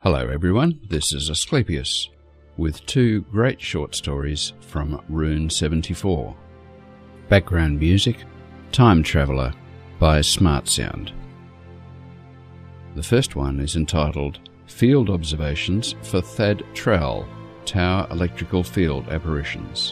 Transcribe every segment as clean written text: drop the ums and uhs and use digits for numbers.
Hello everyone, this is Asclepius with two great short stories from Rune 74. Background music, Time Traveller by Smart Sound. The first one is entitled Field Observations for Thad Trowell, Tower Electrical Field Apparitions.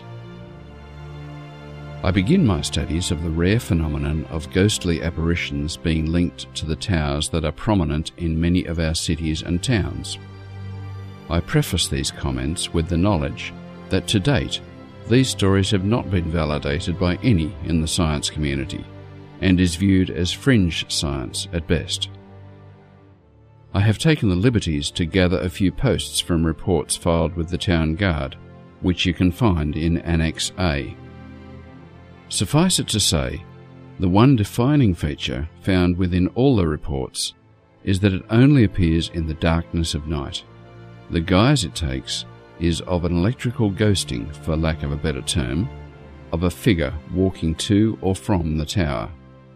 I begin my studies of the rare phenomenon of ghostly apparitions being linked to the towers that are prominent in many of our cities and towns. I preface these comments with the knowledge that to date these stories have not been validated by any in the science community and is viewed as fringe science at best. I have taken the liberties to gather a few posts from reports filed with the Town Guard, which you can find in Annex A. Suffice it to say, the one defining feature found within all the reports is that it only appears in the darkness of night. The guise it takes is of an electrical ghosting, for lack of a better term, of a figure walking to or from the tower.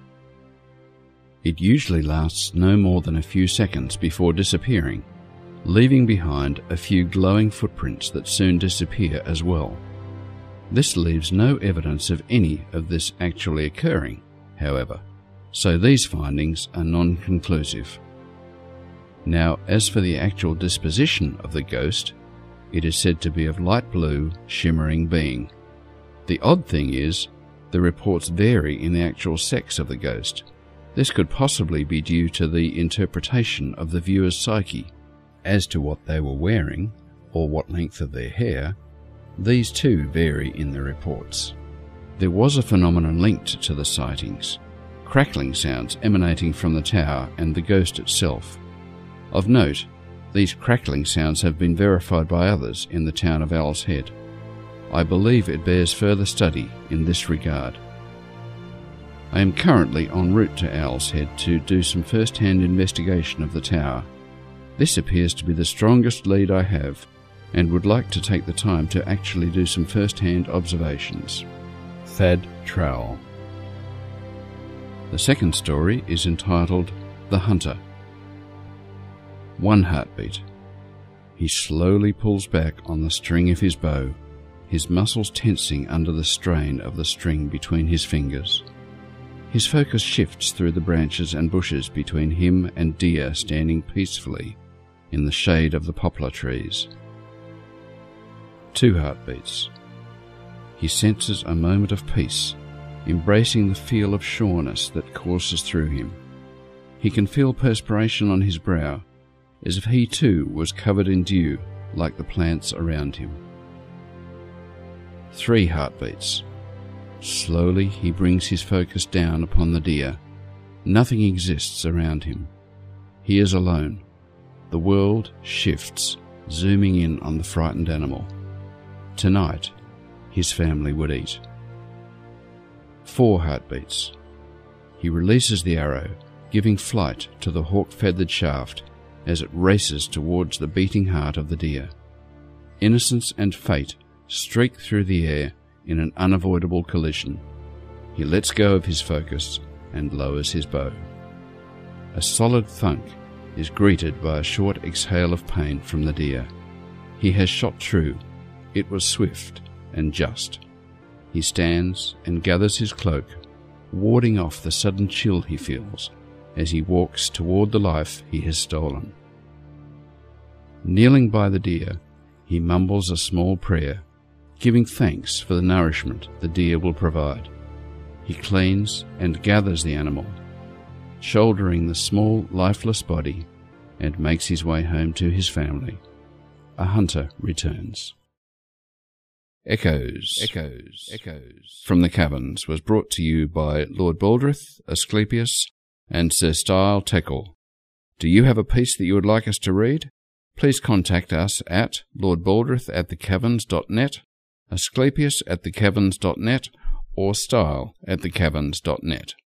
It usually lasts no more than a few seconds before disappearing, leaving behind a few glowing footprints that soon disappear as well. This leaves no evidence of any of this actually occurring, however, so these findings are non-conclusive. Now, as for the actual disposition of the ghost, it is said to be of light blue, shimmering being. The odd thing is, the reports vary in the actual sex of the ghost. This could possibly be due to the interpretation of the viewer's psyche. As to what they were wearing, or what length of their hair, these too vary in the reports. There was a phenomenon linked to the sightings, crackling sounds emanating from the tower and the ghost itself. Of note, these crackling sounds have been verified by others in the town of Owl's Head. I believe it bears further study in this regard. I am currently en route to Owl's Head to do some first-hand investigation of the tower. This appears to be the strongest lead I have, and would like to take the time to actually do some first-hand observations. Thad Trowell. The second story is entitled The Hunter. One heartbeat. He slowly pulls back on the string of his bow, his muscles tensing under the strain of the string between his fingers. His focus shifts through the branches and bushes between him and deer standing peacefully in the shade of the poplar trees. 2 heartbeats. He senses a moment of peace, embracing the feel of sureness that courses through him. He can feel perspiration on his brow, as if he too was covered in dew like the plants around him. 3 heartbeats. Slowly he brings his focus down upon the deer. Nothing exists around him. He is alone. The world shifts, zooming in on the frightened animal. Tonight, his family would eat. 4 heartbeats. He releases the arrow, giving flight to the hawk-feathered shaft as it races towards the beating heart of the deer. Innocence and fate streak through the air in an unavoidable collision. He lets go of his focus and lowers his bow. A solid thunk is greeted by a short exhale of pain from the deer. He has shot true. It was swift and just. He stands and gathers his cloak, warding off the sudden chill he feels as he walks toward the life he has stolen. Kneeling by the deer, he mumbles a small prayer, giving thanks for the nourishment the deer will provide. He cleans and gathers the animal, shouldering the small, lifeless body, and makes his way home to his family. A hunter returns. Echoes from the Caverns was brought to you by Lord Baldrith, Asclepius, and Sir Style Teckle. Do you have a piece that you would like us to read? Please contact us at lordbaldrith@thecaverns.net, Asclepius@thecaverns.net, or style@thecaverns.net.